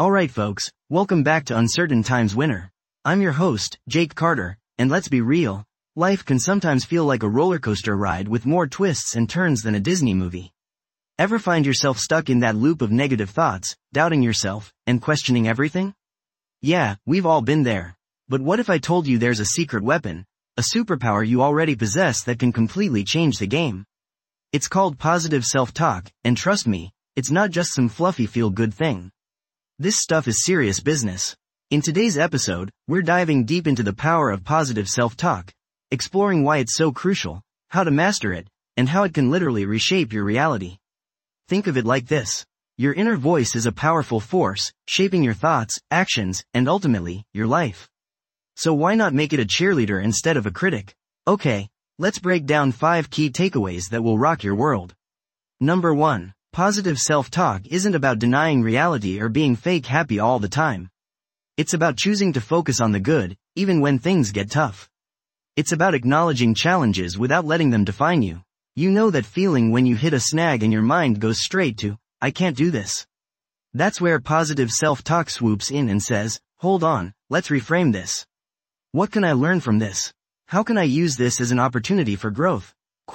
Alright folks, welcome back to Uncertain Times Winner. I'm your host, Jake Carter, and let's be real, life can sometimes feel like a roller coaster ride with more twists and turns than a Disney movie. Ever find yourself stuck in that loop of negative thoughts, doubting yourself, and questioning everything? Yeah, we've all been there. But what if I told you there's a secret weapon, a superpower you already possess that can completely change the game? It's called positive self-talk, and trust me, it's not just some fluffy feel-good thing. This stuff is serious business. In today's episode, we're diving deep into the power of positive self-talk, exploring why it's so crucial, how to master it, and how it can literally reshape your reality. Think of it like this. Your inner voice is a powerful force, shaping your thoughts, actions, and ultimately, your life. So why not make it a cheerleader instead of a critic? Okay, let's break down 5 key takeaways that will rock your world. Number 1. Positive self-talk isn't about denying reality or being fake happy all the time. It's about choosing to focus on the good, even when things get tough. It's about acknowledging challenges without letting them define you. You know that feeling when you hit a snag and your mind goes straight to, I can't do this. That's where positive self-talk swoops in and says, hold on, let's reframe this. What can I learn from this? How can I use this as an opportunity for growth?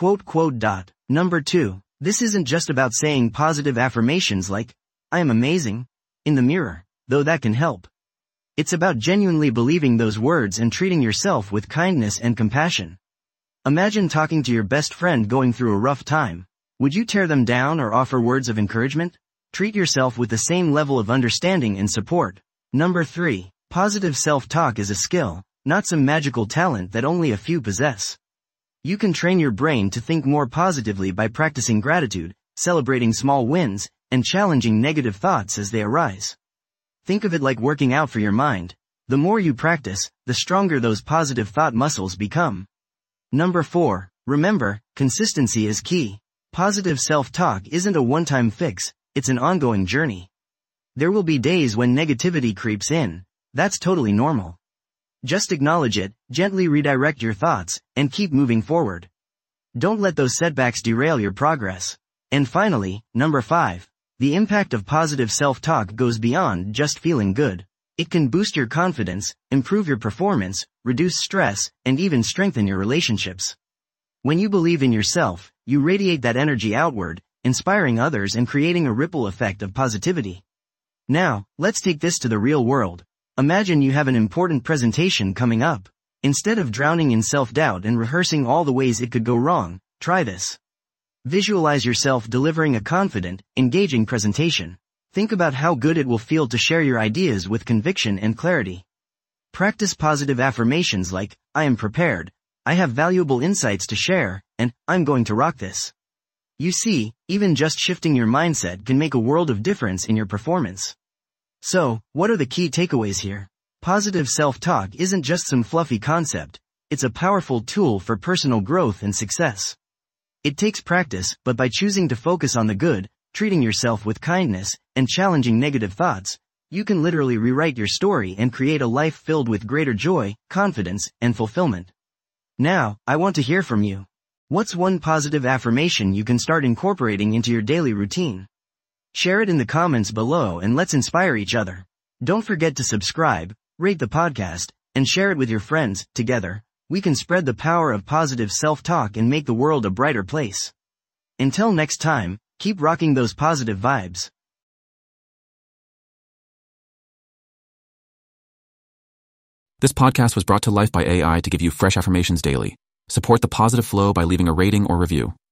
Number 2. This isn't just about saying positive affirmations like, I am amazing, in the mirror, though that can help. It's about genuinely believing those words and treating yourself with kindness and compassion. Imagine talking to your best friend going through a rough time. Would you tear them down or offer words of encouragement? Treat yourself with the same level of understanding and support. Number 3. Positive self-talk is a skill, not some magical talent that only a few possess. You can train your brain to think more positively by practicing gratitude, celebrating small wins, and challenging negative thoughts as they arise. Think of it like working out for your mind. The more you practice, the stronger those positive thought muscles become. Number 4. Remember, consistency is key. Positive self-talk isn't a one-time fix, it's an ongoing journey. There will be days when negativity creeps in. That's totally normal. Just acknowledge it, gently redirect your thoughts, and keep moving forward. Don't let those setbacks derail your progress. And finally, number 5. The impact of positive self-talk goes beyond just feeling good. It can boost your confidence, improve your performance, reduce stress, and even strengthen your relationships. When you believe in yourself, you radiate that energy outward, inspiring others and creating a ripple effect of positivity. Now, let's take this to the real world. Imagine you have an important presentation coming up. Instead of drowning in self-doubt and rehearsing all the ways it could go wrong, try this. Visualize yourself delivering a confident, engaging presentation. Think about how good it will feel to share your ideas with conviction and clarity. Practice positive affirmations like, I am prepared, I have valuable insights to share, and I'm going to rock this. You see, even just shifting your mindset can make a world of difference in your performance. So, what are the key takeaways here? Positive self-talk isn't just some fluffy concept, it's a powerful tool for personal growth and success. It takes practice, but by choosing to focus on the good, treating yourself with kindness, and challenging negative thoughts, you can literally rewrite your story and create a life filled with greater joy, confidence, and fulfillment. Now, I want to hear from you. What's one positive affirmation you can start incorporating into your daily routine? Share it in the comments below and let's inspire each other. Don't forget to subscribe, rate the podcast, and share it with your friends. Together, we can spread the power of positive self-talk and make the world a brighter place. Until next time, keep rocking those positive vibes. This podcast was brought to life by AI to give you fresh affirmations daily. Support the positive flow by leaving a rating or review.